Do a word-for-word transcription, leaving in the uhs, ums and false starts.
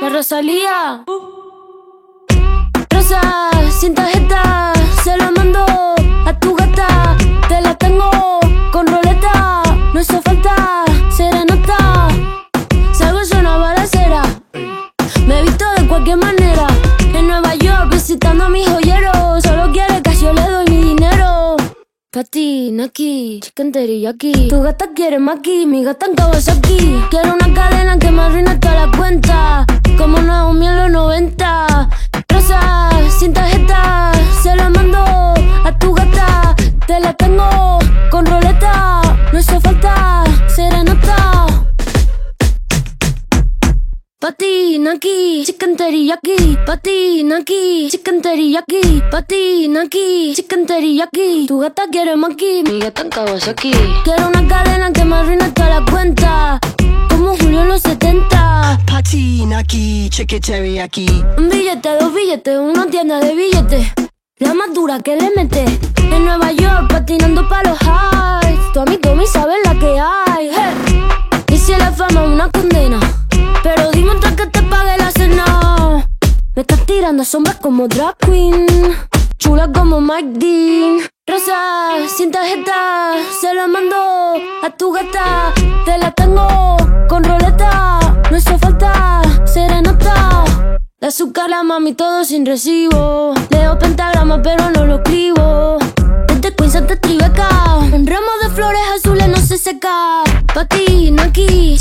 La Rosalía. Rosa, sin tarjeta, se la mando a tu gata. Te la tengo con roleta, no hizo falta serenata. Salgo yo una balacera, me he visto de cualquier manera. En Nueva York visitando a mis joyeros, solo quiere que yo le doy mi dinero. Pati, Naki, chicken teriyaki. Tu gata quiere maki, mi gata en Kawasaki. Quiero una cadena que me arruine toda la cuenta, como Naomi en los noventa. Rosa, sin tarjeta, se la mando a tu gata. Te la tengo con roleta, no hizo falta serenata. Pati, Naki, chicken teriyaki. Pati, Naki, chicken teriyaki. Pati, Naki, chicken teriyaki. Tu gata quiere maki, mi gata en Kawasaki. Quiero una cadena que me arruine toda la cuenta, como Julio en los setenta. Pati, Naki, chicken teriyaki. Un billete, dos billetes, una tienda de billetes, la más dura que le mete. En Nueva York patinando pa' los highs, tu amigo me sabe la que hay. Hey. Y si la fama es una condena, pero dime antes que te pague la cena. Me estás tirando sombras como drag queen, chula como Mike Dean. Rosa, sin tarjeta, se la mando a tu gata. Te la tengo con roleta, no hizo falta serenata. De azúcar la mami todo sin recibo, leo pentagrama pero no lo escribo. Desde Queens hasta Tribeca, un ramo de flores azules no se seca. Pati, Naki,